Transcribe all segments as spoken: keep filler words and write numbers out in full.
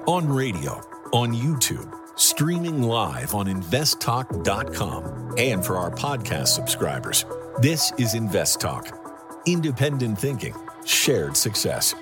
On radio, on YouTube, streaming live on invest talk dot com, and for our podcast subscribers. This is Invest Talk. Independent thinking, shared success.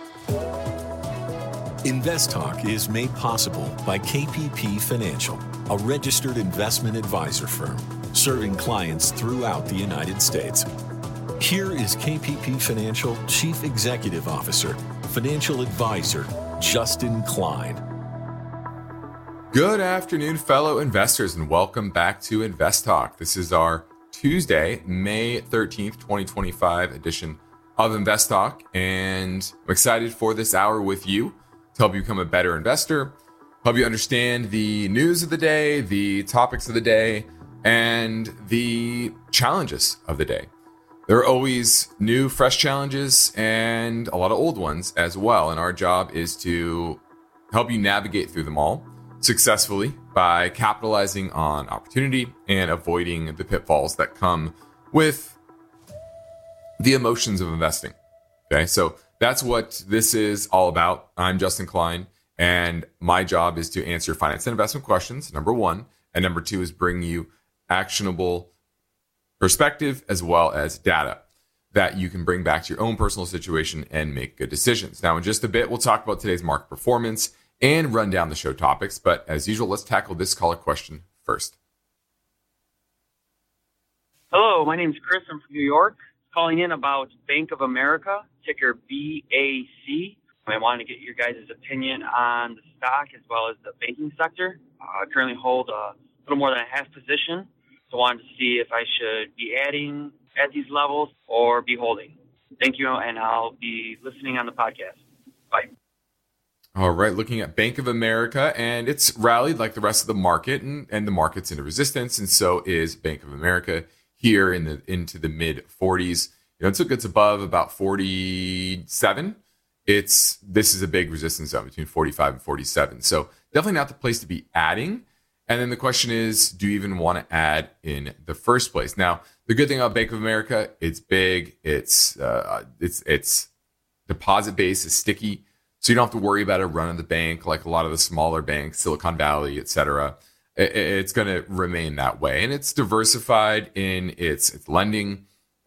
Invest Talk is made possible by K P P Financial, a registered investment advisor firm serving clients throughout the United States. Here is K P P Financial Chief Executive Officer, Financial Advisor, Justin Klein. Good afternoon, fellow investors, and welcome back to Invest Talk. This is our Tuesday, May thirteenth, twenty twenty-five edition of Invest Talk, and I'm excited for this hour with you to help you become a better investor, help you understand the news of the day, the topics of the day, and the challenges of the day. There are always new, fresh challenges and a lot of old ones as well, and our job is to help you navigate through them all successfully by capitalizing on opportunity and avoiding the pitfalls that come with the emotions of investing. Okay, so that's what this is all about. I'm Justin Klein, and my job is to answer finance and investment questions, number one, and number two is bring you actionable perspective as well as data that you can bring back to your own personal situation and make good decisions. Now, in just a bit, we'll talk about today's market performance and run down the show topics. But as usual, let's tackle this caller question first. Hello, my name is Chris. I'm from New York. Calling in about Bank of America, ticker B A C. I wanted to get your guys' opinion on the stock as well as the banking sector. Uh, I currently hold a little more than a half position. So I wanted to see if I should be adding at these levels or be holding. Thank you, and I'll be listening on the podcast. Bye. All right, looking at Bank of America, and it's rallied like the rest of the market, and, and the market's into resistance, and so is Bank of America here in the into the mid forties. You know, it took it's above about forty-seven. It's this is a big resistance zone between forty-five and forty-seven. So definitely not the place to be adding. And then the question is, do you even want to add in the first place? Now, the good thing about Bank of America, it's big, it's uh, it's it's deposit base is sticky, so you don't have to worry about a run of the bank like a lot of the smaller banks, Silicon Valley, et cetera. It, it's going to remain that way, and it's diversified in its its lending,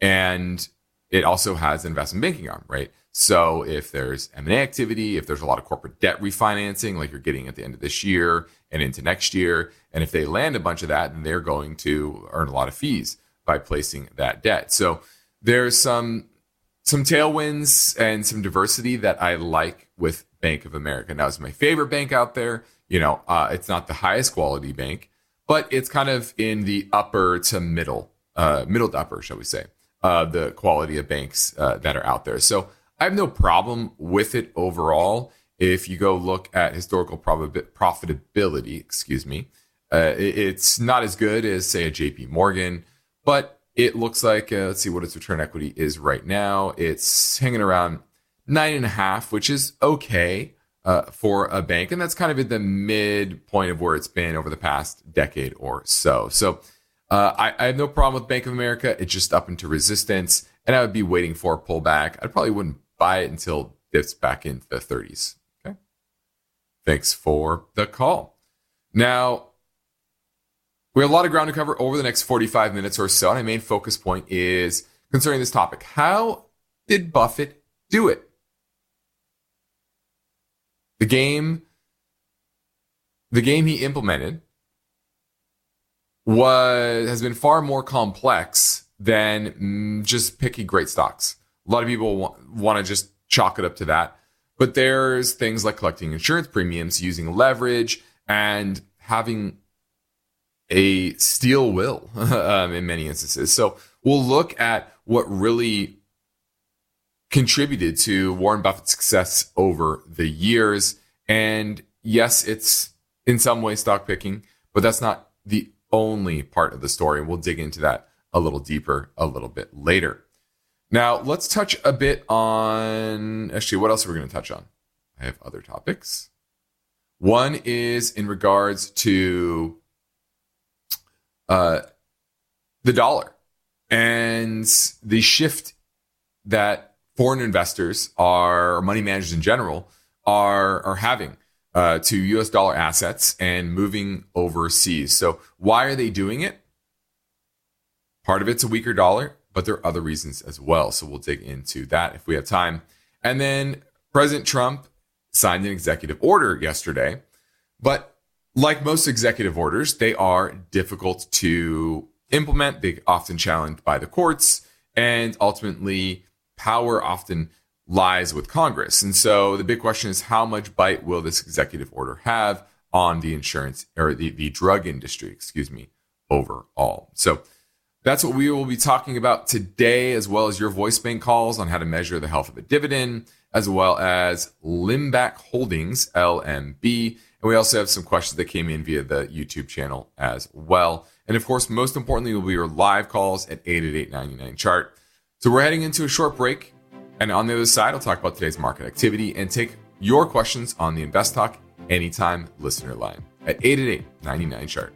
and it also has an investment banking arm, right? So if there's M and A activity, if there's a lot of corporate debt refinancing, like you're getting at the end of this year and into next year, and if they land a bunch of that, then they're going to earn a lot of fees by placing that debt. So there's some some tailwinds and some diversity that I like with Bank of America. Now, it's my favorite bank out there. You know, uh, it's not the highest quality bank, but it's kind of in the upper to middle, uh, middle to upper, shall we say, uh, the quality of banks uh, that are out there. So I have no problem with it overall. If you go look at historical prob- profitability, excuse me, uh, it, it's not as good as, say, a J P Morgan, but it looks like, uh, let's see what its return equity is right now. It's hanging around nine and a half, which is okay uh, for a bank. And that's kind of at the midpoint of where it's been over the past decade or so. So uh, I, I have no problem with Bank of America. It's just up into resistance, and I would be waiting for a pullback. I probably wouldn't buy it until it dips back into the thirties. Okay. Thanks for the call. Now, we have a lot of ground to cover over the next forty-five minutes or so, and my main focus point is concerning this topic. How did Buffett do it? The game, the game he implemented was has been far more complex than mm, just picking great stocks. A lot of people want, want to just chalk it up to that. But there's things like collecting insurance premiums, using leverage, and having a steel will um, in many instances. So we'll look at what really contributed to Warren Buffett's success over the years. And yes, it's in some ways stock picking, but that's not the only part of the story. We'll dig into that a little deeper a little bit later. Now, let's touch a bit on, actually, what else are we going to touch on? I have other topics. One is in regards to uh, the dollar and the shift that foreign investors are, or money managers in general, are are having uh, to U S dollar assets and moving overseas. So why are they doing it? Part of it's a weaker dollar, but there are other reasons as well. So we'll dig into that if we have time. And then President Trump signed an executive order yesterday, but like most executive orders, they are difficult to implement. They're often challenged by the courts, and ultimately power often lies with Congress. And so the big question is, how much bite will this executive order have on the insurance or the, the drug industry, excuse me, overall? So that's what we will be talking about today, as well as your voice bank calls on how to measure the health of a dividend, as well as Limback Holdings, L M B. And we also have some questions that came in via the YouTube channel as well. And of course, most importantly, will be your live calls at eight eight eight, nine nine, chart. So we're heading into a short break. And on the other side, I'll talk about today's market activity and take your questions on the Invest Talk Anytime listener line at eight eight eight, nine nine, chart.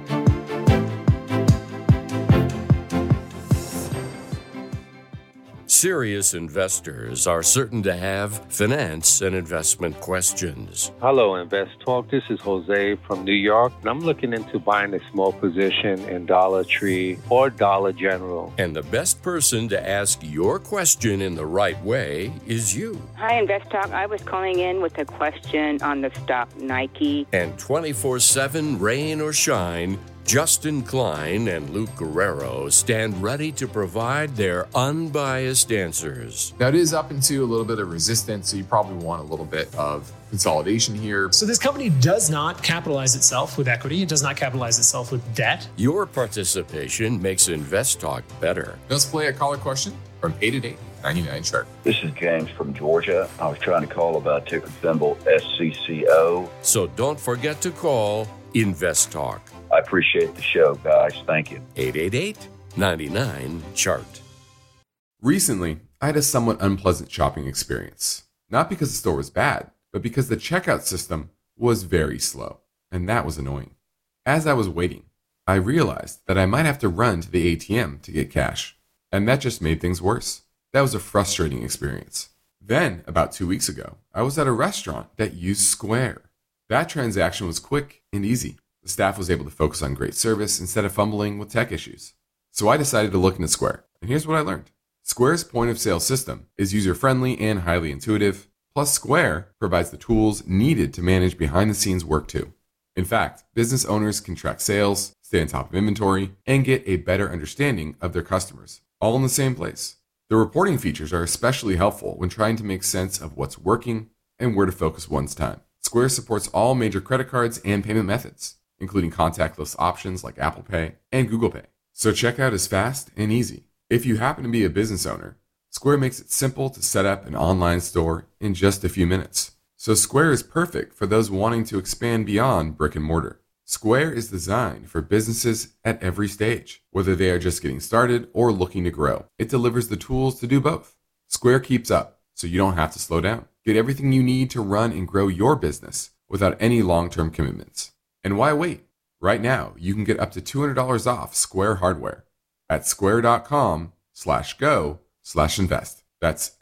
Serious investors are certain to have finance and investment questions. Hello, Invest Talk. This is Jose from New York, and I'm looking into buying a small position in Dollar Tree or Dollar General. And the best person to ask your question in the right way is you. Hi, Invest Talk. I was calling in with a question on the stock Nike. And twenty-four seven, rain or shine, Justin Klein and Luke Guerrero stand ready to provide their unbiased answers. Now, it is up into a little bit of resistance, so you probably want a little bit of consolidation here. So this company does not capitalize itself with equity. It does not capitalize itself with debt. Your participation makes Invest Talk better. Let's play a caller question from eight eight eight, nine nine, chart. This is James from Georgia. I was trying to call about ticker symbol S C C O. So don't forget to call Invest Talk. I appreciate the show, guys. Thank you. eight eight eight, nine nine, chart. Recently, I had a somewhat unpleasant shopping experience. Not because the store was bad, but because the checkout system was very slow, and that was annoying. As I was waiting, I realized that I might have to run to the A T M to get cash, and that just made things worse. That was a frustrating experience. Then, about two weeks ago, I was at a restaurant that used Square. That transaction was quick and easy. The staff was able to focus on great service instead of fumbling with tech issues. So I decided to look into Square, and here's what I learned. Square's point-of-sale system is user-friendly and highly intuitive, plus Square provides the tools needed to manage behind-the-scenes work too. In fact, business owners can track sales, stay on top of inventory, and get a better understanding of their customers, all in the same place. The reporting features are especially helpful when trying to make sense of what's working and where to focus one's time. Square supports all major credit cards and payment methods, including contactless options like Apple Pay and Google Pay. So checkout is fast and easy. If you happen to be a business owner, Square makes it simple to set up an online store in just a few minutes. So Square is perfect for those wanting to expand beyond brick and mortar. Square is designed for businesses at every stage, whether they are just getting started or looking to grow. It delivers the tools to do both. Square keeps up, so you don't have to slow down. Get everything you need to run and grow your business without any long-term commitments. And why wait? Right now, you can get up to two hundred dollars off Square hardware at square.com slash go slash invest. That's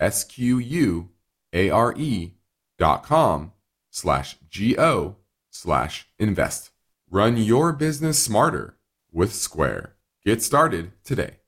S-Q-U-A-R-E dot com slash G-O slash invest. Run your business smarter with Square. Get started today.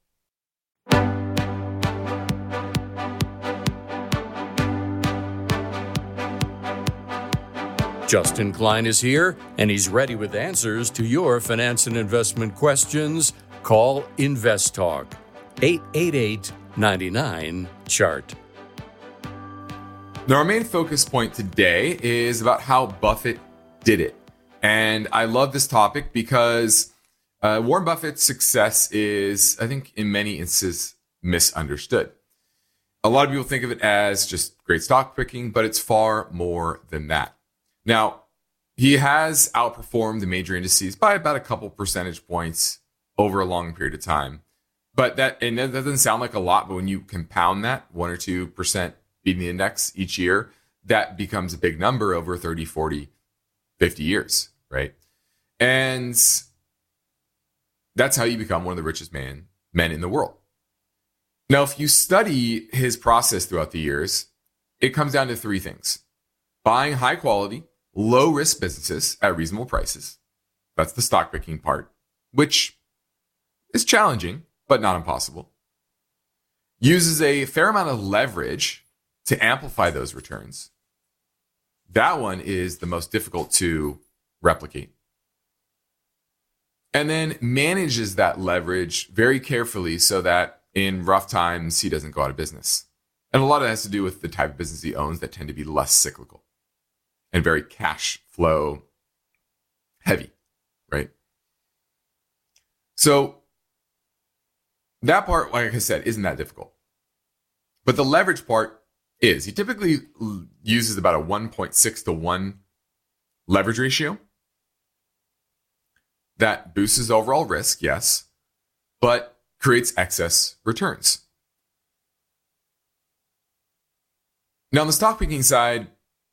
Justin Klein is here, and he's ready with answers to your finance and investment questions. Call Invest Talk, eight eight eight, nine nine, chart. Now, our main focus point today is about how Buffett did it. And I love this topic because uh, Warren Buffett's success is, I think, in many instances, misunderstood. A lot of people think of it as just great stock picking, but it's far more than that. Now, he has outperformed the major indices by about a couple percentage points over a long period of time. But that, and that doesn't sound like a lot, but when you compound that, one or two percent beating the index each year, that becomes a big number over thirty, forty, fifty years, right? And that's how you become one of the richest man, men in the world. Now, if you study his process throughout the years, it comes down to three things. Buying high quality, low risk businesses at reasonable prices. That's the stock picking part, which is challenging, but not impossible. Uses a fair amount of leverage to amplify those returns. That one is the most difficult to replicate. And then manages that leverage very carefully so that in rough times, he doesn't go out of business. And a lot of that has to do with the type of business he owns that tend to be less cyclical and very cash flow heavy, right? So that part, like I said, isn't that difficult. But the leverage part is. He typically uses about a one point six to one leverage ratio. That boosts his overall risk, yes, but creates excess returns. Now, on the stock picking side,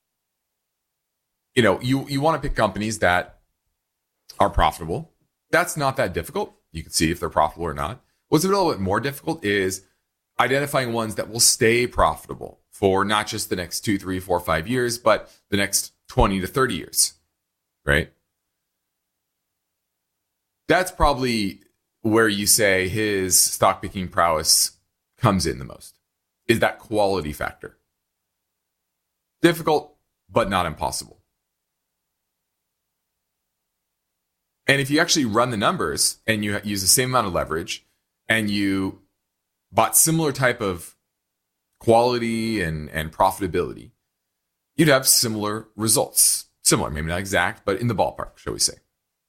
you know, you, you want to pick companies that are profitable. That's not that difficult. You can see if they're profitable or not. What's a little bit more difficult is identifying ones that will stay profitable for not just the next two, three, four, five years, but the next twenty to thirty years, right? That's probably where you say his stock picking prowess comes in the most, is that quality factor. Difficult, but not impossible. And if you actually run the numbers and you use the same amount of leverage and you bought similar type of quality and, and profitability, you'd have similar results. Similar, maybe not exact, but in the ballpark, shall we say.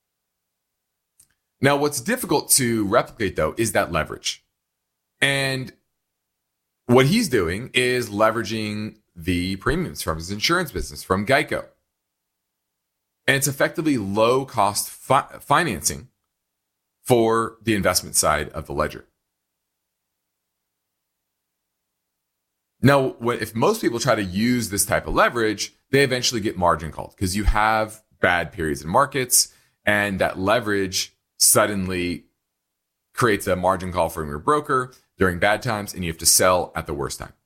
Now, what's difficult to replicate, though, is that leverage. And what he's doing is leveraging the premiums from his insurance business, from Geico. And it's effectively low-cost fi- financing for the investment side of the ledger. Now, if most people try to use this type of leverage, they eventually get margin called because you have bad periods in markets, and that leverage suddenly creates a margin call from your broker during bad times, and you have to sell at the worst time.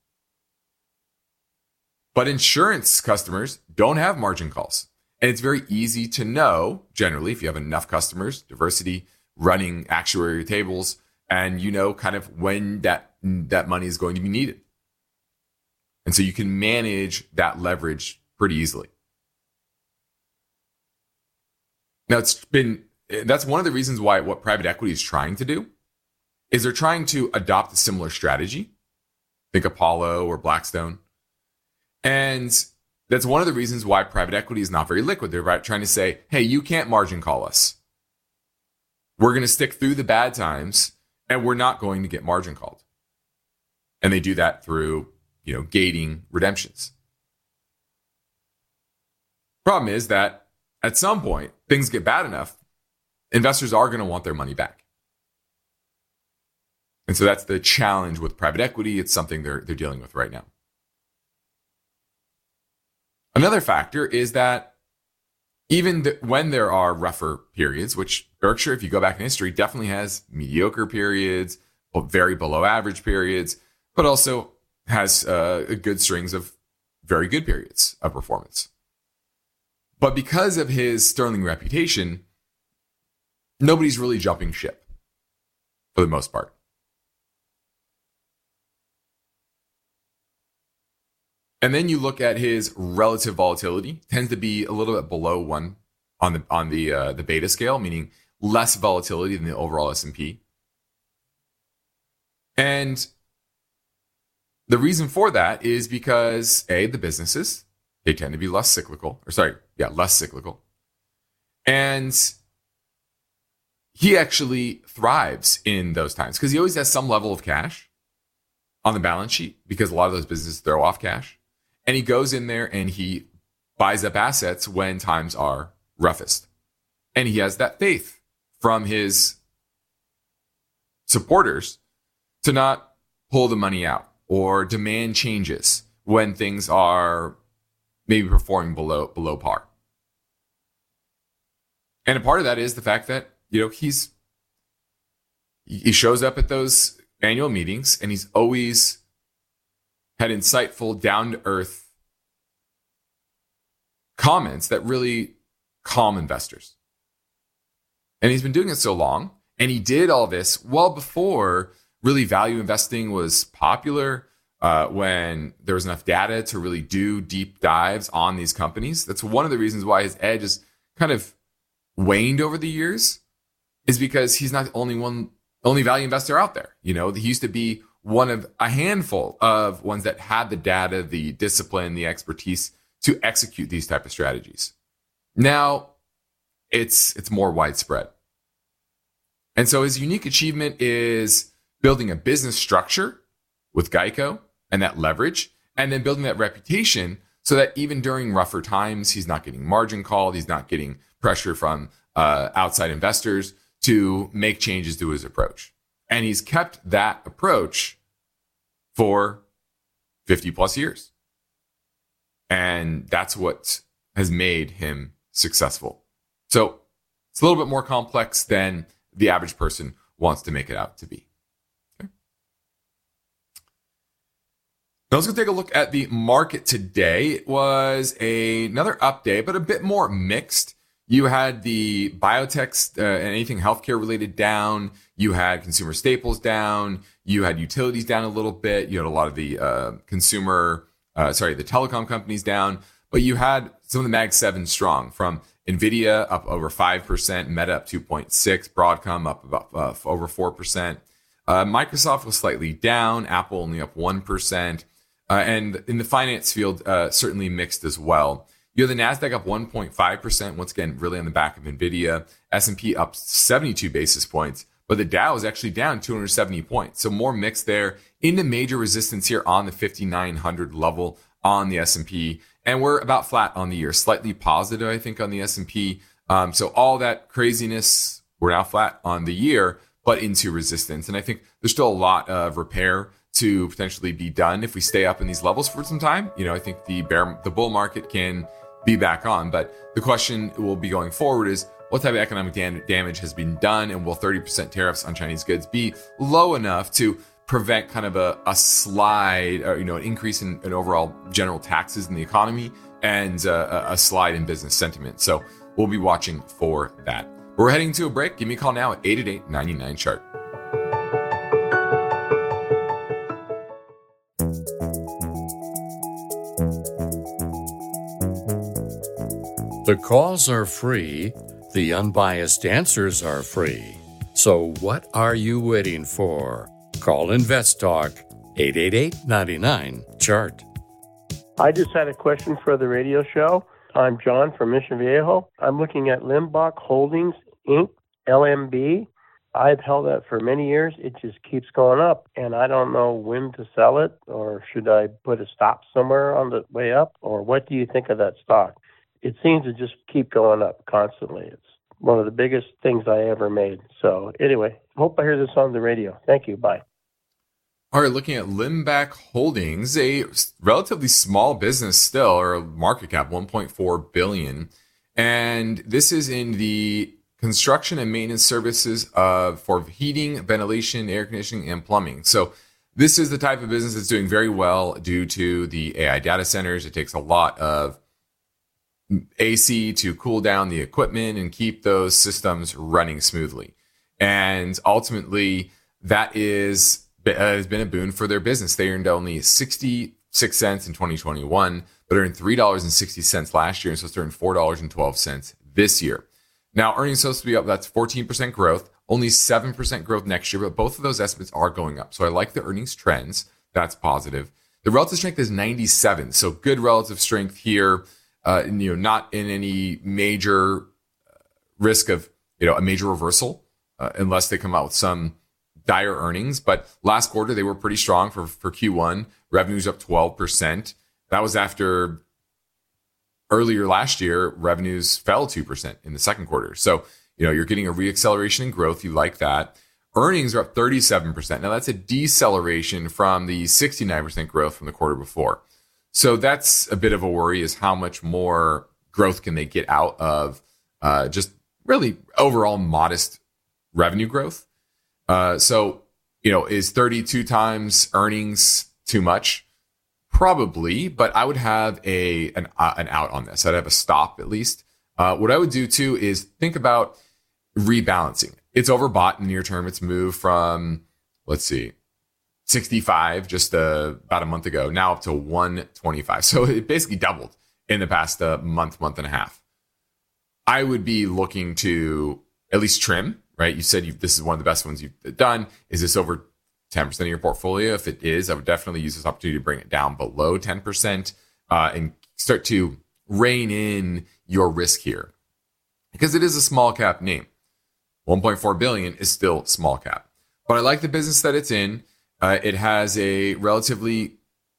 But insurance customers don't have margin calls. And it's very easy to know, generally, if you have enough customers, diversity, running actuary tables, and you know kind of when that, that money is going to be needed. And so you can manage that leverage pretty easily. Now, it's been That's one of the reasons why what private equity is trying to do is they're trying to adopt a similar strategy. Think Apollo or Blackstone. And that's one of the reasons why private equity is not very liquid. They're trying to say, hey, you can't margin call us. We're going to stick through the bad times and we're not going to get margin called. And they do that through, you know, gating redemptions. Problem is that at some point, things get bad enough, investors are going to want their money back. And so that's the challenge with private equity. It's something they're, they're dealing with right now. Another factor is that even th- when there are rougher periods, which Berkshire, if you go back in history, definitely has mediocre periods, very below average periods, but also has uh, good strings of very good periods of performance. But because of his sterling reputation, nobody's really jumping ship for the most part. And then you look at his relative volatility, tends to be a little bit below one on the on the uh, the beta scale, meaning less volatility than the overall S and P. And the reason for that is because A, the businesses, they tend to be less cyclical, or sorry, yeah, less cyclical. And he actually thrives in those times because he always has some level of cash on the balance sheet because a lot of those businesses throw off cash. And he goes in there and he buys up assets when times are roughest. And he has that faith from his supporters to not pull the money out or demand changes when things are maybe performing below below par. And a part of that is the fact that, you know, he's he shows up at those annual meetings and he's always had insightful, down-to-earth comments that really calm investors. And he's been doing it so long, and he did all this well before really value investing was popular, uh, when there was enough data to really do deep dives on these companies. That's one of the reasons why his edge has kind of waned over the years, is because he's not the only one, only value investor out there. You know, he used to be one of a handful of ones that had the data, the discipline, the expertise to execute these type of strategies. Now it's it's more widespread. And so his unique achievement is building a business structure with Geico and that leverage, and then building that reputation so that even during rougher times, he's not getting margin called, he's not getting pressure from uh, outside investors to make changes to his approach. And he's kept that approach for fifty plus years. And that's what has made him successful. So it's a little bit more complex than the average person wants to make it out to be. Okay. Now let's go take a look at the market today. It was a, another up day, but a bit more mixed. You had the biotechs uh, and anything healthcare related down. You had consumer staples down. You had utilities down a little bit. You had a lot of the uh, consumer, uh, sorry, the telecom companies down. But you had some of the Mag seven strong, from NVIDIA up over five percent, Meta up two point six, Broadcom up about uh, over four percent. Uh, Microsoft was slightly down, Apple only up one percent. Uh, and in the finance field, uh, certainly mixed as well. You have the NASDAQ up one point five percent, once again, really on the back of NVIDIA. S and P up seventy-two basis points, but the Dow is actually down two hundred seventy points. So more mixed there. Into major resistance here on the fifty-nine hundred level on the S and P. And we're about flat on the year, slightly positive, I think, on the S and P. Um, so all that craziness, we're now flat on the year, but into resistance. And I think there's still a lot of repair to potentially be done if we stay up in these levels for some time. You know, I think the bear, the bull market can be back on. But the question will be going forward is, what type of economic dam- damage has been done? And will thirty percent tariffs on Chinese goods be low enough to prevent kind of a, a slide, or, you know, an increase in, in overall general taxes in the economy, and uh, a slide in business sentiment? So we'll be watching for that. We're heading to a break. Give me a call now at eight eight eight, nine nine, chart. The calls are free. The unbiased answers are free. So what are you waiting for? Call InvestTalk, eight eight eight, nine nine, chart. I just had a question for the radio show. I'm John from Mission Viejo. I'm looking at Limbach Holdings, Incorporated, L M B. I've held that for many years. It just keeps going up, and I don't know when to sell it, or should I put a stop somewhere on the way up, or what do you think of that stock? It seems to just keep going up constantly. It's one of the biggest things I ever made. So anyway, hope I hear this on the radio. Thank you. Bye. All right, looking at Limbach Holdings, a relatively small business still, or a market cap, one point four billion dollars. And this is in the construction and maintenance services uh, for heating, ventilation, air conditioning, and plumbing. So this is the type of business that's doing very well due to the A I data centers. It takes a lot of A C to cool down the equipment and keep those systems running smoothly. And ultimately, that is uh, has been a boon for their business. They earned only sixty-six cents in twenty twenty-one, but earned three dollars and sixty cents last year, and so it's earned four dollars and twelve cents this year. Now, earnings supposed to be up. That's fourteen percent growth, only seven percent growth next year, but both of those estimates are going up. So I like the earnings trends. That's positive. The relative strength is ninety-seven, so good relative strength here. Uh, you know, not in any major risk of, you know, a major reversal uh, unless they come out with some dire earnings. But last quarter, they were pretty strong for, for Q one. Revenues up twelve percent. That was after earlier last year, revenues fell two percent in the second quarter. So, you know, you're getting a reacceleration in growth. You like that. Earnings are up thirty-seven percent. Now, that's a deceleration from the sixty-nine percent growth from the quarter before. So that's a bit of a worry, is how much more growth can they get out of uh, just really overall modest revenue growth. Uh, so, you know, is thirty-two times earnings too much? Probably, but I would have a an, uh, an out on this. I'd have a stop at least. Uh, what I would do too is think about rebalancing. It's overbought in the near term. It's moved from, let's see, sixty-five just uh, about a month ago, now up to one twenty-five. So it basically doubled in the past uh, month, month and a half. I would be looking to at least trim, right? You said you, this is one of the best ones you've done. Is this over ten percent of your portfolio? If it is, I would definitely use this opportunity to bring it down below ten percent uh, and start to rein in your risk here, because it is a small cap name. one point four billion is still small cap, but I like the business that it's in. Uh, it has a relatively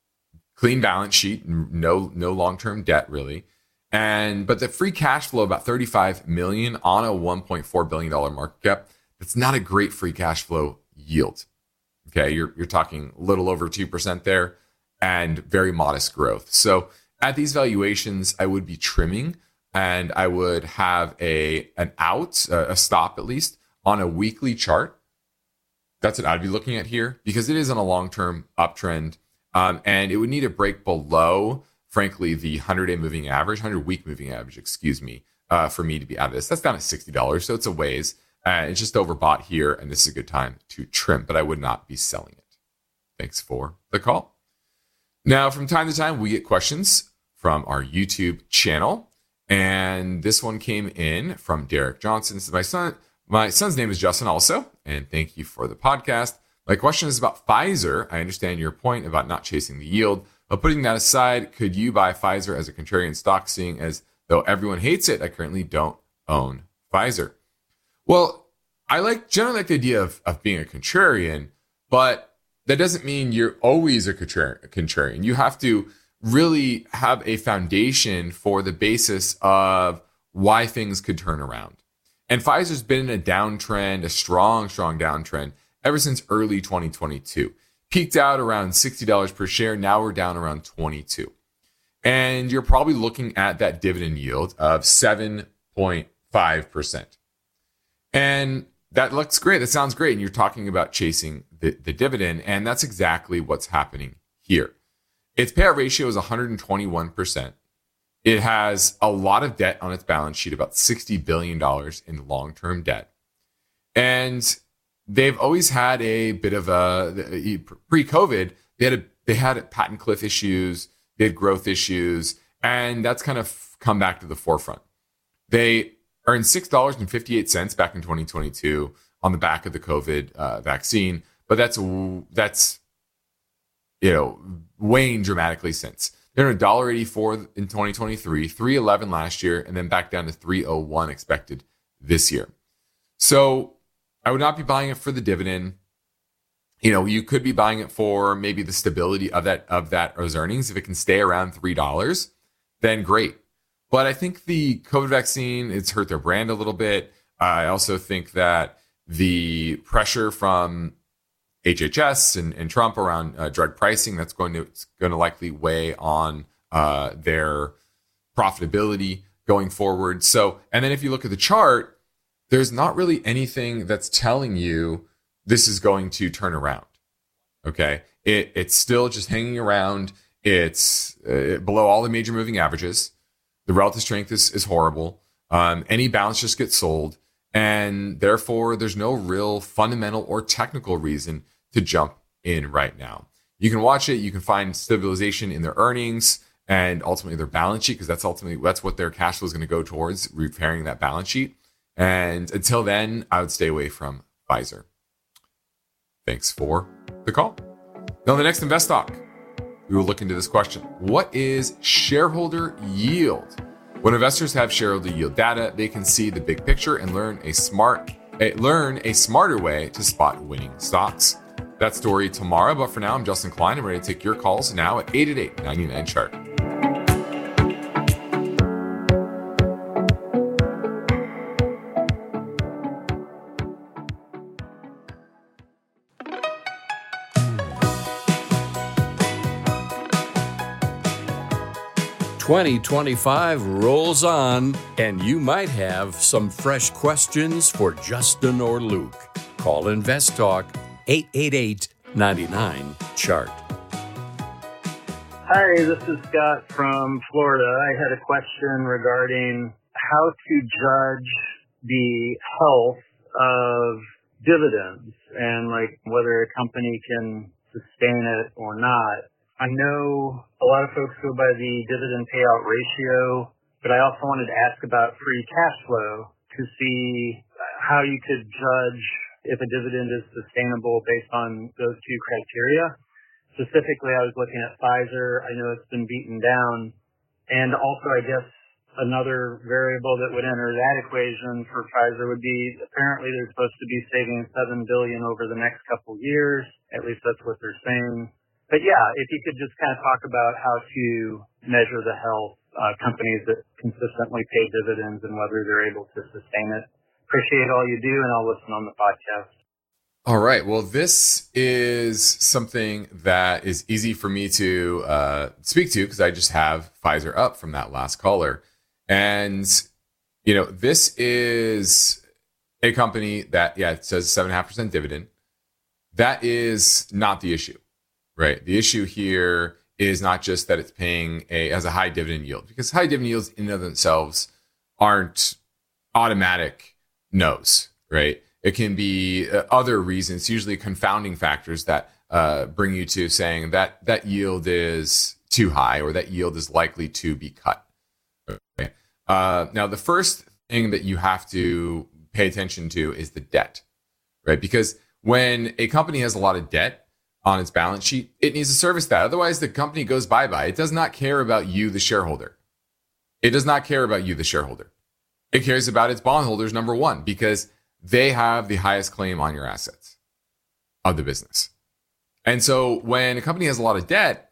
clean balance sheet, no no long-term debt really, and but the free cash flow about thirty-five million on a one point four billion dollars market cap. That's not a great free cash flow yield. Okay, you're you're talking a little over two percent there, and very modest growth. So at these valuations, I would be trimming, and I would have a an out, a stop at least on a weekly chart. That's what I'd be looking at here, because it is on a long-term uptrend, um, and it would need to break below, frankly, the hundred-day moving average, hundred-week moving average, excuse me, uh, for me to be out of this. That's down at sixty dollars, so it's a ways. Uh, it's just overbought here, and this is a good time to trim, but I would not be selling it. Thanks for the call. Now, from time to time, we get questions from our YouTube channel, and this one came in from Derek Johnson. This is my son. My son's name is Justin also, and thank you for the podcast. My question is about Pfizer. I understand your point about not chasing the yield, but putting that aside, could you buy Pfizer as a contrarian stock, seeing as though everyone hates it? I currently don't own Pfizer. Well, I like generally like the idea of, of being a contrarian, but that doesn't mean you're always a contrarian. You have to really have a foundation for the basis of why things could turn around. And Pfizer's been in a downtrend, a strong, strong downtrend ever since early twenty twenty-two. Peaked out around sixty dollars per share. Now we're down around twenty-two. And you're probably looking at that dividend yield of seven point five percent. And that looks great. That sounds great. And you're talking about chasing the, the dividend. And that's exactly what's happening here. Its payout ratio is one hundred twenty-one percent. It has a lot of debt on its balance sheet, about sixty billion dollars in long-term debt. And they've always had a bit of a, pre-COVID, they had a, they had patent cliff issues, they had growth issues, and that's kind of come back to the forefront. They earned six dollars and fifty-eight cents back in twenty twenty-two on the back of the COVID uh, vaccine, but that's that's you know waned dramatically since. They're at one dollar eighty-four in twenty twenty-three, three eleven last year, and then back down to three oh one expected this year. So I would not be buying it for the dividend. You know, you could be buying it for maybe the stability of that of that those earnings. If it can stay around three dollars, then great. But I think the COVID vaccine, it's hurt their brand a little bit. I also think that the pressure from H H S and, and Trump around uh, drug pricing, that's going to it's going to likely weigh on uh, their profitability going forward. So, and then if you look at the chart, there's not really anything that's telling you this is going to turn around. Okay, it it's still just hanging around. It's uh, below all the major moving averages. The relative strength is is horrible. Um, any balance just gets sold, and therefore there's no real fundamental or technical reason to jump in right now. You can watch it. You can find stabilization in their earnings and ultimately their balance sheet, because that's ultimately that's what their cash flow is going to go towards, repairing that balance sheet. And until then, I would stay away from Pfizer. Thanks for the call. Now, the next Invest Talk, we will look into this question. What is shareholder yield? When investors have shareholder yield data, they can see the big picture and learn a smart, learn a smarter way to spot winning stocks. That story tomorrow, but for now, I'm Justin Klein. I'm ready to take your calls now at eight eight eight, nine nine, chart. twenty twenty-five rolls on, and you might have some fresh questions for Justin or Luke. Call Invest Talk, eight eight eight, nine nine, chart. Hi, this is Scott from Florida. I had a question regarding how to judge the health of dividends and like whether a company can sustain it or not. I know a lot of folks go by the dividend payout ratio, but I also wanted to ask about free cash flow to see how you could judge if a dividend is sustainable based on those two criteria. Specifically, I was looking at Pfizer. I know it's been beaten down. And also, I guess, another variable that would enter that equation for Pfizer would be apparently they're supposed to be saving seven billion dollars over the next couple years. At least that's what they're saying. But yeah, if you could just kind of talk about how to measure the health uh, companies that consistently pay dividends and whether they're able to sustain it. Appreciate all you do, and I'll listen on the podcast. All right. Well, this is something that is easy for me to uh, speak to because I just have Pfizer up from that last caller. And, you know, this is a company that, yeah, it says seven point five percent dividend. That is not the issue, right? The issue here is not just that it's paying a as a high dividend yield, because high dividend yields in and of themselves aren't automatic no's, right? It can be uh, other reasons, usually confounding factors that uh, bring you to saying that that yield is too high or that yield is likely to be cut. Okay. Uh, now, the first thing that you have to pay attention to is the debt, right? Because when a company has a lot of debt on its balance sheet, it needs to service that. Otherwise, the company goes bye-bye. It does not care about you, the shareholder. It does not care about you, the shareholder. It cares about its bondholders, number one, because they have the highest claim on your assets of the business. And so when a company has a lot of debt,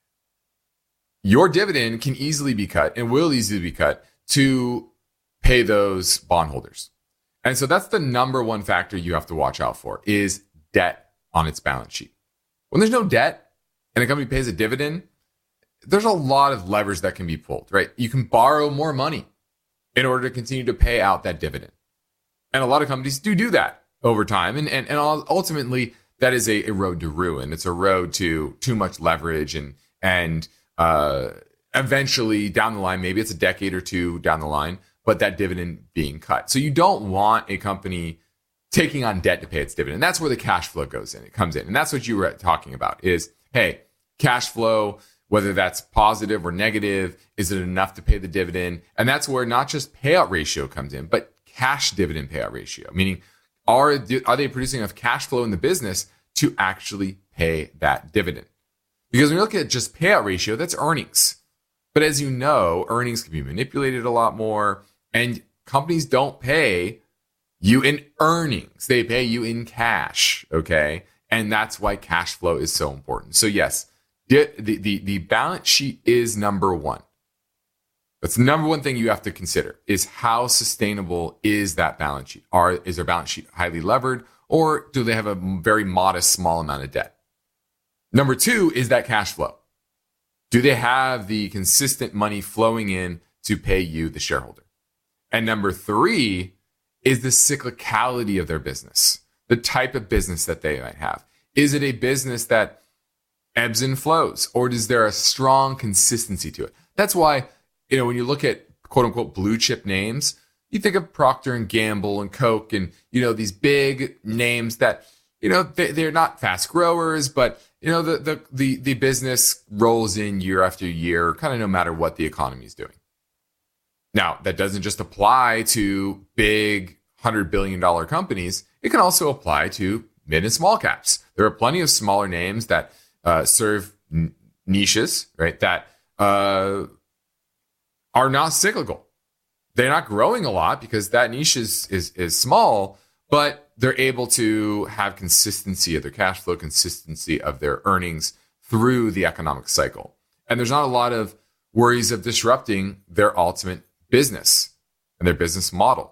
your dividend can easily be cut and will easily be cut to pay those bondholders. And so that's the number one factor you have to watch out for is debt on its balance sheet. When there's no debt and a company pays a dividend, there's a lot of levers that can be pulled, right? You can borrow more money in order to continue to pay out that dividend. And a lot of companies do do that over time. And, and, and ultimately, that is a, a road to ruin. It's a road to too much leverage and, and uh, eventually down the line, maybe it's a decade or two down the line, but that dividend being cut. So you don't want a company taking on debt to pay its dividend. That's where the cash flow goes in. It comes in. And that's what you were talking about is, hey, cash flow, whether that's positive or negative, is it enough to pay the dividend? And that's where not just payout ratio comes in, but cash dividend payout ratio, meaning are, are they producing enough cash flow in the business to actually pay that dividend? Because when you look at just payout ratio, that's earnings. But as you know, earnings can be manipulated a lot more, and companies don't pay you in earnings. They pay you in cash, okay? And that's why cash flow is so important. So yes, the, the, the balance sheet is number one. That's the number one thing you have to consider is how sustainable is that balance sheet? Are, is their balance sheet highly levered, or do they have a very modest, small amount of debt? Number two is that cash flow. Do they have the consistent money flowing in to pay you, the shareholder? And number three is the cyclicality of their business, the type of business that they might have. Is it a business that ebbs and flows, or is there a strong consistency to it? That's why, you know, when you look at quote unquote blue chip names, you think of Procter and Gamble and Coke and, you know, these big names that, you know, they, they're not fast growers, but, you know, the, the, the, the business rolls in year after year, kind of no matter what the economy is doing. Now, that doesn't just apply to big one hundred billion dollars companies. It can also apply to mid and small caps. There are plenty of smaller names that uh, serve n- niches, right, that uh, are not cyclical. They're not growing a lot because that niche is, is, is small, but they're able to have consistency of their cash flow, consistency of their earnings through the economic cycle. And there's not a lot of worries of disrupting their ultimate business and their business model.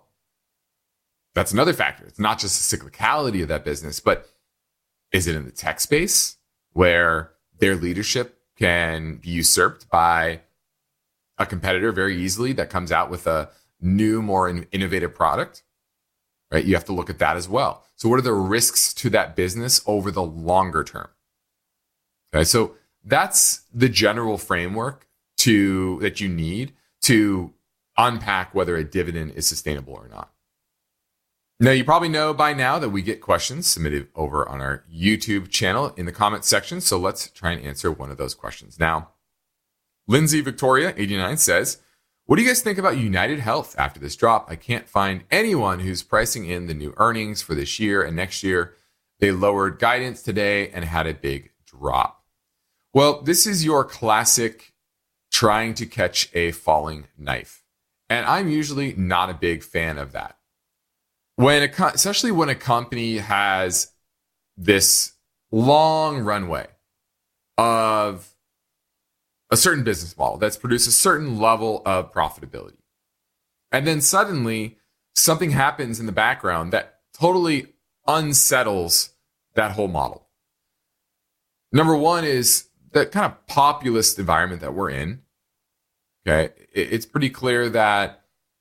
That's another factor. It's not just the cyclicality of that business, but is it in the tech space where their leadership can be usurped by a competitor very easily that comes out with a new, more innovative product, right? You have to look at that as well. So what are the risks to that business over the longer term? Okay, so that's the general framework to that you need to unpack whether a dividend is sustainable or not. Now, you probably know by now that we get questions submitted over on our YouTube channel in the comments section. So let's try and answer one of those questions. Now, Lindsay Victoria, eighty-nine, says, what do you guys think about United Health after this drop? I can't find anyone who's pricing in the new earnings for this year and next year. They lowered guidance today and had a big drop. Well, this is your classic trying to catch a falling knife. And I'm usually not a big fan of that. When a co- especially when a company has this long runway of a certain business model that's produced a certain level of profitability. And then suddenly something happens in the background that totally unsettles that whole model. Number one is the kind of populist environment that we're in. Okay, it's pretty clear that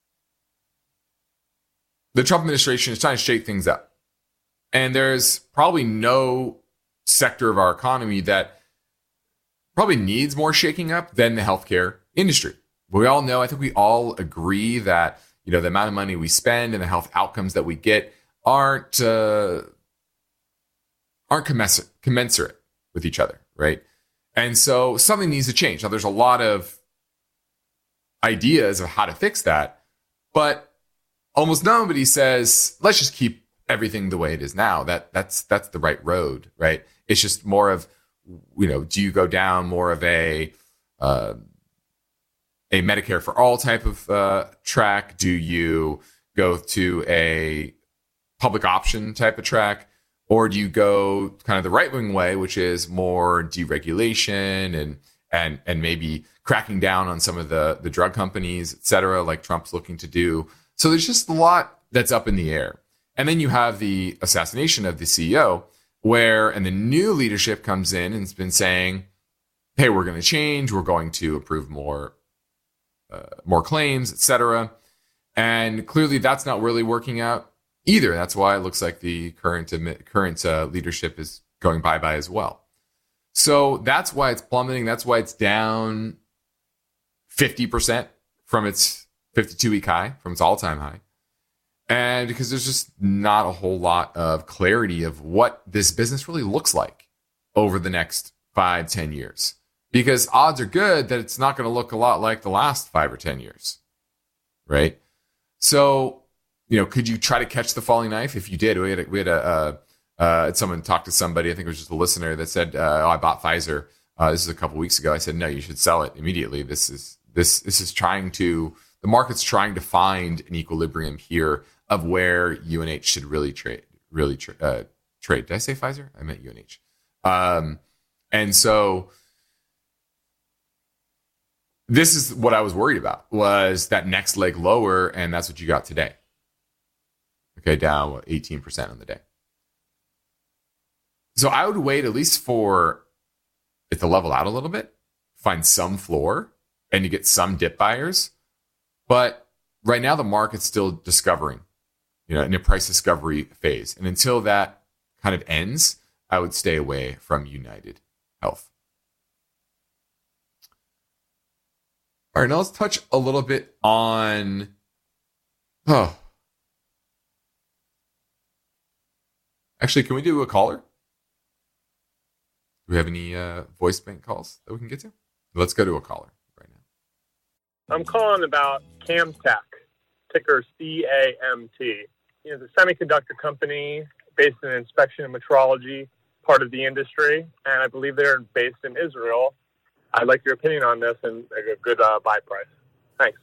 the Trump administration is trying to shake things up. And there's probably no sector of our economy that probably needs more shaking up than the healthcare industry. We all know, I think we all agree that, you know, the amount of money we spend and the health outcomes that we get aren't uh, aren't commensurate, commensurate with each other, right? And so something needs to change. Now, there's a lot of ideas of how to fix that, but almost nobody says, let's just keep everything the way it is now. That that's that's the right road, right? It's just more of, you know, do you go down more of a uh, a Medicare for all type of uh, track? Do you go to a public option type of track? Or do you go kind of the right wing way, which is more deregulation and and and maybe cracking down on some of the, the drug companies, et cetera, like Trump's looking to do? So there's just a lot that's up in the air. And then you have the assassination of the C E O, where, and the new leadership comes in and has been saying, hey, we're going to change. We're going to approve more, uh, more claims, et cetera. And clearly that's not really working out either. That's why it looks like the current, current uh, leadership is going bye-bye as well. So that's why it's plummeting. That's why it's down fifty percent from its fifty-two week high, from its all-time high. And because there's just not a whole lot of clarity of what this business really looks like over the next five, ten years. Because odds are good that it's not going to look a lot like the last five or ten years, right? So, you know, could you try to catch the falling knife? If you did, we had a, we had a, uh, uh, someone talked to somebody, I think it was just a listener, that said, uh, oh, I bought Pfizer. Uh, this is a couple weeks ago. I said, no, you should sell it immediately. This is, this, this is trying to, the market's trying to find an equilibrium here of where U N H should really trade, really tra- uh, trade. Did I say Pfizer? I meant U N H. Um, and so this is what I was worried about, was that next leg lower, and that's what you got today. Okay, down what, eighteen percent on the day. So I would wait at least for it to level out a little bit, find some floor, and you get some dip buyers. But right now the market's still discovering, you know, in a price discovery phase. And until that kind of ends, I would stay away from United Health. All right, now let's touch a little bit on, oh, actually, can we do a caller? Do we have any uh, voice bank calls that we can get to? Let's go to a caller right now. I'm calling about Camtech, ticker C A M T. You know, the semiconductor company based in inspection and metrology, part of the industry, and I believe they're based in Israel. I'd like your opinion on this and a good uh, buy price. Thanks.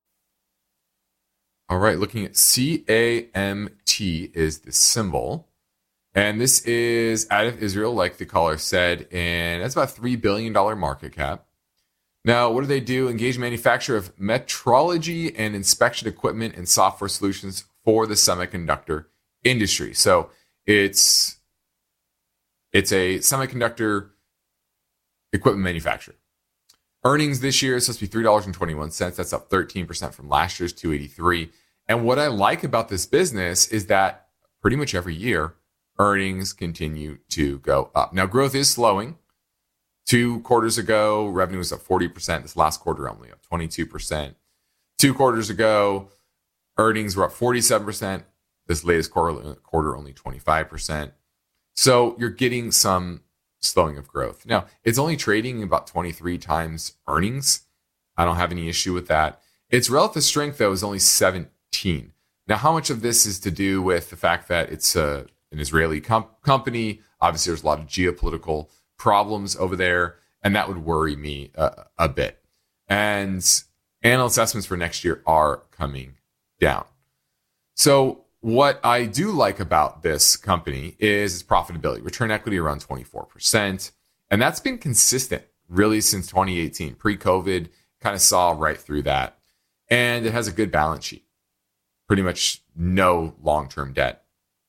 All right, looking at C A M T is the symbol. And this is out of Israel, like the caller said, and that's about three billion dollars market cap. Now, what do they do? Engage manufacturer of metrology and inspection equipment and software solutions for the semiconductor industry. So it's it's a semiconductor equipment manufacturer. Earnings this year is supposed to be three dollars and twenty-one cents. That's up thirteen percent from last year's two eighty-three. And what I like about this business is that pretty much every year, earnings continue to go up. Now, growth is slowing. Two quarters ago, revenue was up forty percent. This last quarter only up twenty-two percent. Two quarters ago, earnings were up forty-seven percent. This latest quarter, quarter only twenty-five percent. So you're getting some slowing of growth. Now, it's only trading about twenty-three times earnings. I don't have any issue with that. Its relative strength, though, is only seventeen. Now, how much of this is to do with the fact that it's a, an Israeli com- company? Obviously, there's a lot of geopolitical problems over there, and that would worry me uh, a bit. And analyst estimates for next year are coming down. So what I do like about this company is its profitability. Return equity around twenty-four percent. And that's been consistent really since twenty eighteen. Pre-COVID, kind of saw right through that. And it has a good balance sheet. Pretty much no long-term debt.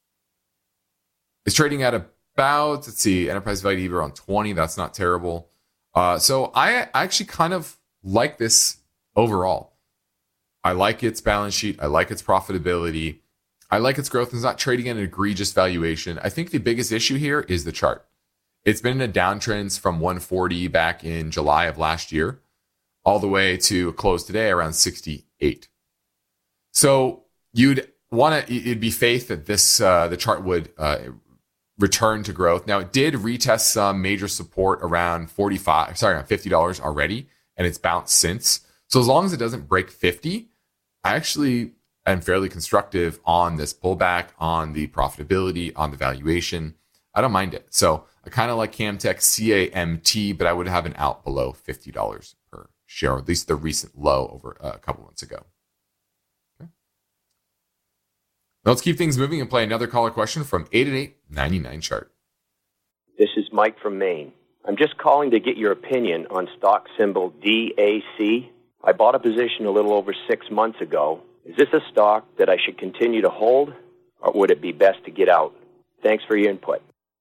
It's trading at about, let's see, enterprise value around twenty. That's not terrible. Uh, so I actually kind of like this overall. I like its balance sheet. I like its profitability. I like its growth. It's not trading at an egregious valuation. I think the biggest issue here is the chart. It's been in a downtrend from one forty back in July of last year, all the way to a close today around sixty-eight. So you'd want to, it'd be faith that this, uh, the chart would uh, return to growth. Now, it did retest some major support around forty-five, sorry, around fifty dollars already, and it's bounced since. So as long as it doesn't break fifty, I actually am fairly constructive on this pullback, on the profitability, on the valuation. I don't mind it. So I kind of like Camtek, C A M T, but I would have an out below fifty dollars per share, or at least the recent low over uh, a couple months ago. Okay. Now let's keep things moving and play another caller question from eight eight eight, nine nine chart. This is Mike from Maine. I'm just calling to get your opinion on stock symbol D A C. I bought a position a little over six months ago. Is this a stock that I should continue to hold, or would it be best to get out? Thanks for your input.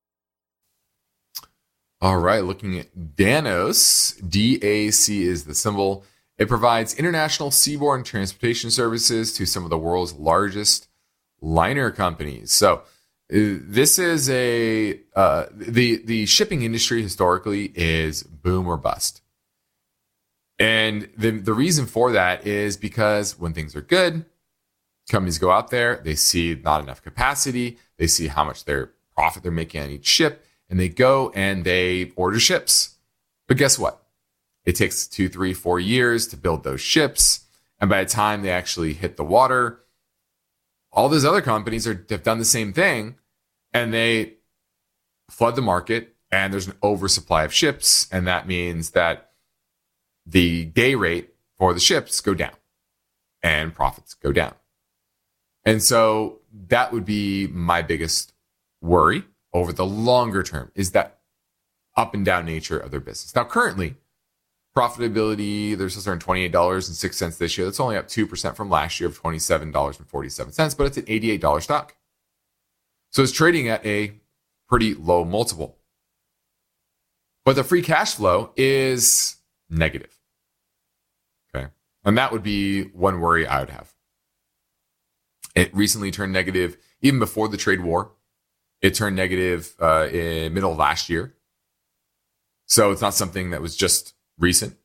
All right, looking at Danos, D A C is the symbol. It provides international seaborne transportation services to some of the world's largest liner companies. So uh, this is a, uh, the, the shipping industry historically is boom or bust. And the, the reason for that is because when things are good, companies go out there, they see not enough capacity, they see how much their profit they're making on each ship, and they go and they order ships. But guess what? It takes two, three, four years to build those ships. And by the time they actually hit the water, all those other companies are, have done the same thing, and they flood the market, and there's an oversupply of ships. And that means that the day rate for the ships go down and profits go down. And so that would be my biggest worry over the longer term, is that up and down nature of their business. Now, currently, profitability, they're still earning twenty-eight dollars and six cents this year. That's only up two percent from last year of twenty-seven dollars and forty-seven cents, but it's an eighty-eight dollars stock. So it's trading at a pretty low multiple. But the free cash flow is negative. Okay. And that would be one worry I would have. It recently turned negative even before the trade war. It turned negative uh, in middle of last year. So it's not something that was just recent.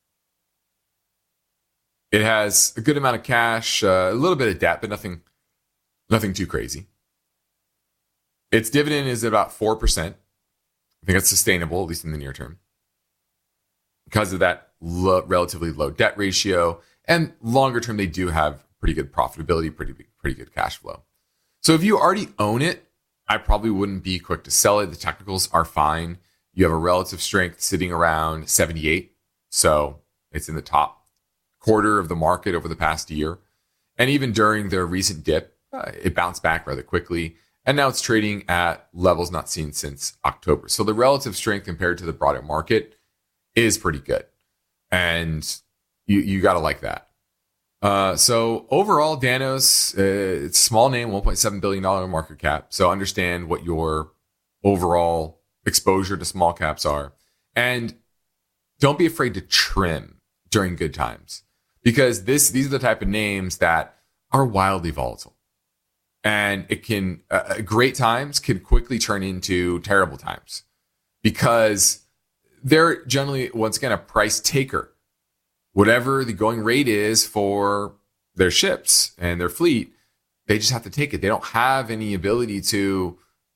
It has a good amount of cash, uh, a little bit of debt, but nothing, nothing too crazy. Its dividend is about four percent. I think it's sustainable, at least in the near term, because of that low, relatively low debt ratio. And longer term, they do have pretty good profitability, pretty, pretty good cash flow. So if you already own it, I probably wouldn't be quick to sell it. The technicals are fine. You have a relative strength sitting around seventy-eight. So it's in the top quarter of the market over the past year. And even during the recent dip, uh, it bounced back rather quickly. And now it's trading at levels not seen since October. So the relative strength compared to the broader market is pretty good. And you, you got to like that. Uh, so overall, Danos, uh, it's a small name, one point seven billion dollars market cap. So understand what your overall exposure to small caps are. And don't be afraid to trim during good times, because this these are the type of names that are wildly volatile. And it can, uh, great times can quickly turn into terrible times, because they're generally, once again, a price taker. Whatever the going rate is for their ships and their fleet, they just have to take it. They don't have any ability to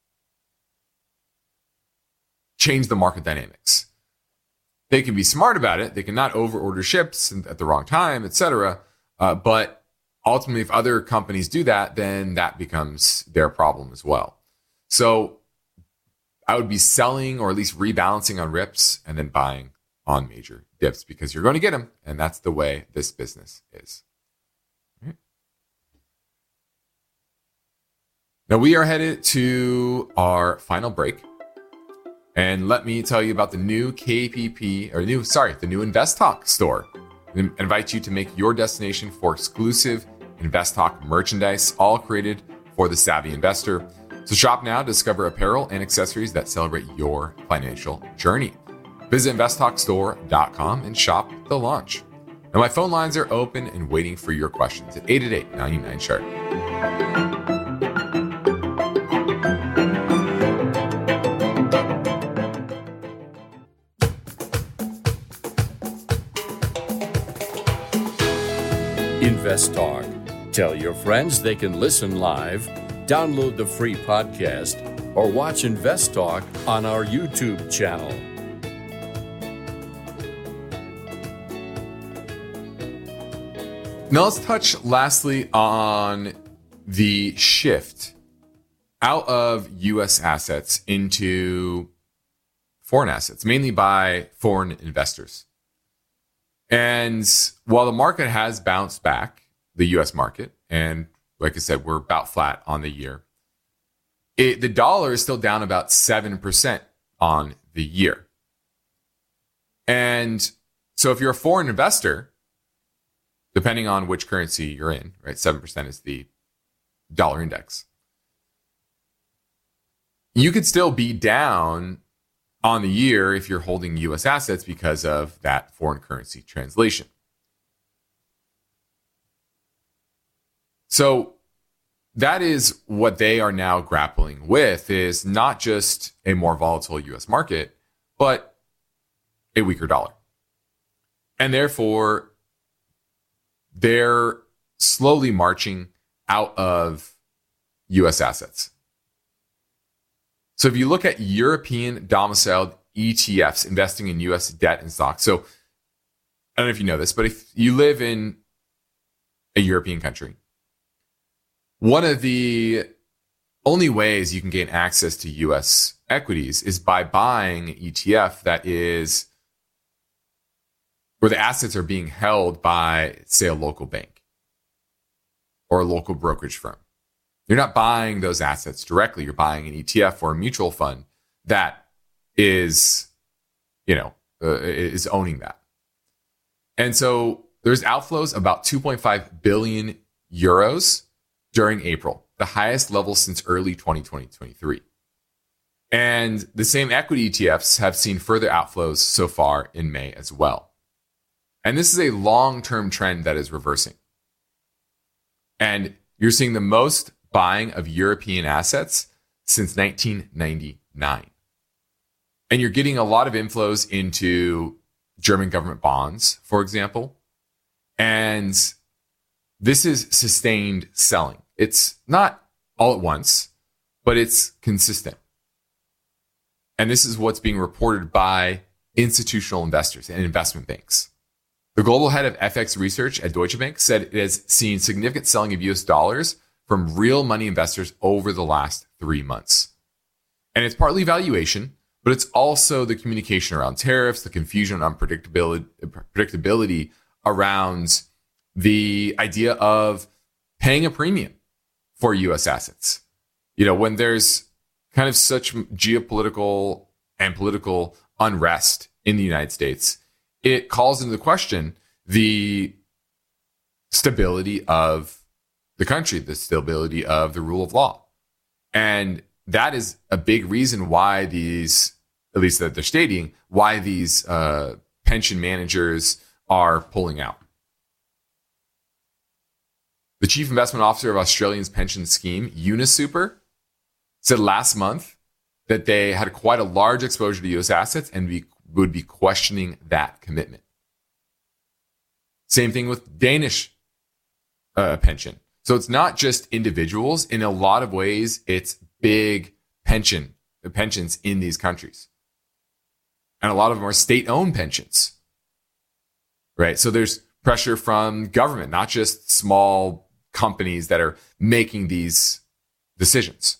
change the market dynamics. They can be smart about it. They cannot overorder ships at the wrong time, et cetera. Uh, but ultimately, if other companies do that, then that becomes their problem as well. So I would be selling or at least rebalancing on rips and then buying on major dips because you're going to get them. And that's the way this business is. Right. Now we are headed to our final break. And let me tell you about the new K P P, or new, sorry, the new InvestTalk store. I invite you to make your destination for exclusive InvestTalk merchandise, all created for the savvy investor. So shop now to discover apparel and accessories that celebrate your financial journey. Visit invest talk store dot com and shop the launch. Now my phone lines are open and waiting for your questions at eight eight eight, nine nine, sharp. Invest Talk. Tell your friends they can listen live, download the free podcast, or watch Invest Talk on our YouTube channel. Now let's touch lastly on the shift out of U S assets into foreign assets, mainly by foreign investors. And while the market has bounced back, the U S market, and like I said, we're about flat on the year, it, the dollar is still down about seven percent on the year. And so if you're a foreign investor, depending on which currency you're in, right, seven percent is the dollar index, you could still be down on the year if you're holding U S assets because of that foreign currency translation. So that is what they are now grappling with, is not just a more volatile U S market, but a weaker dollar. And therefore, they're slowly marching out of U S assets. So if you look at European domiciled E T Fs investing in U S debt and stocks, so I don't know if you know this, but if you live in a European country, one of the only ways you can gain access to U S equities is by buying an E T F that is where the assets are being held by, say, a local bank or a local brokerage firm. You're not buying those assets directly. You're buying an E T F or a mutual fund that is, you know, uh, is owning that. And so there's outflows about two point five billion euros during April, the highest level since early twenty twenty-three. And the same equity E T Fs have seen further outflows so far in May as well. And this is a long-term trend that is reversing. And you're seeing the most buying of European assets since nineteen ninety-nine. And you're getting a lot of inflows into German government bonds, for example. And this is sustained selling. It's not all at once, but it's consistent. And this is what's being reported by institutional investors and investment banks. The global head of F X research at Deutsche Bank said it has seen significant selling of U S dollars from real money investors over the last three months. And it's partly valuation, but it's also the communication around tariffs, the confusion and unpredictability predictability around the idea of paying a premium for U S assets. You know, when there's kind of such geopolitical and political unrest in the United States, it calls into question the stability of the country, the stability of the rule of law. And that is a big reason why these, at least that they're stating, why these uh, pension managers are pulling out. The chief investment officer of Australia's pension scheme, UniSuper, said last month that they had quite a large exposure to U S assets and be would be questioning that commitment. Same thing with Danish uh, pension. So it's not just individuals. In a lot of ways, it's big pension pensions in these countries. And a lot of them are state-owned pensions, right? So there's pressure from government, not just small companies that are making these decisions.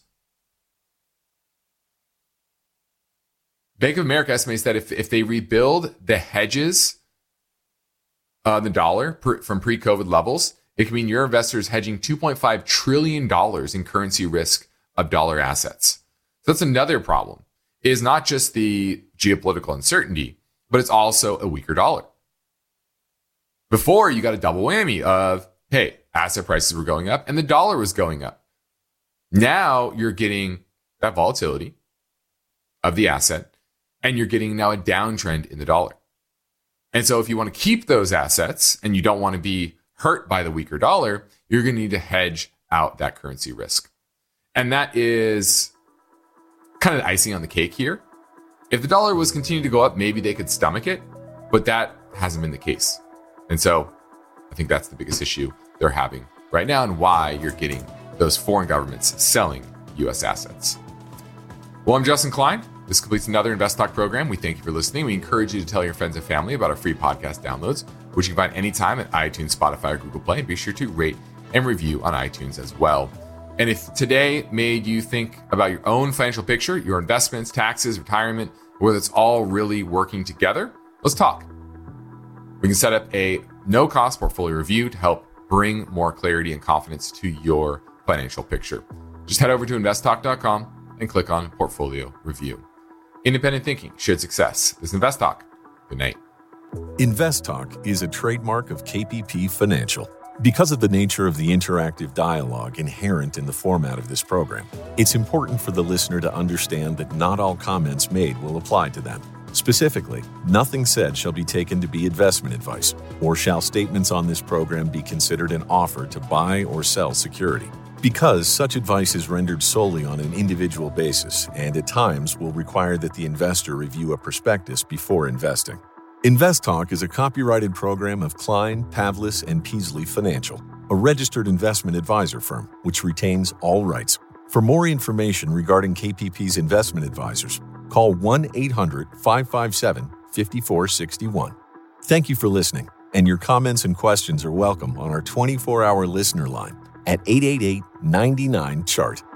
Bank of America estimates that if, if they rebuild the hedges, uh, the dollar per, from pre-COVID levels, it can mean your investors hedging two point five trillion dollars in currency risk of dollar assets. So that's another problem. It is not just the geopolitical uncertainty, but it's also a weaker dollar. Before, you got a double whammy of, hey, asset prices were going up and the dollar was going up. Now you're getting that volatility of the asset, and you're getting now a downtrend in the dollar. And so if you want to keep those assets and you don't want to be hurt by the weaker dollar, you're going to need to hedge out that currency risk. And that is kind of the icing on the cake here. If the dollar was continuing to go up, maybe they could stomach it, but that hasn't been the case. And so I think that's the biggest issue they're having right now, and why you're getting those foreign governments selling U S assets. Well, I'm Justin Klein. This completes another Invest Talk program. We thank you for listening. We encourage you to tell your friends and family about our free podcast downloads, which you can find anytime at iTunes, Spotify, or Google Play. And be sure to rate and review on iTunes as well. And if today made you think about your own financial picture, your investments, taxes, retirement, whether it's all really working together, let's talk. We can set up a no-cost portfolio review to help bring more clarity and confidence to your financial picture. Just head over to invest talk dot com and click on Portfolio Review. Independent thinking, shared success. This is Invest Talk. Good night. Invest Talk is a trademark of K P P Financial. Because of the nature of the interactive dialogue inherent in the format of this program, it's important for the listener to understand that not all comments made will apply to them. Specifically, nothing said shall be taken to be investment advice, or shall statements on this program be considered an offer to buy or sell security. Because such advice is rendered solely on an individual basis and at times will require that the investor review a prospectus before investing. Invest Talk is a copyrighted program of Klein, Pavlis, and Peasley Financial, a registered investment advisor firm which retains all rights. For more information regarding K P P's investment advisors, call one eight hundred five five seven five four six one. Thank you for listening, and your comments and questions are welcome on our twenty-four hour listener line at eight eight eight, nine nine, C H A R T.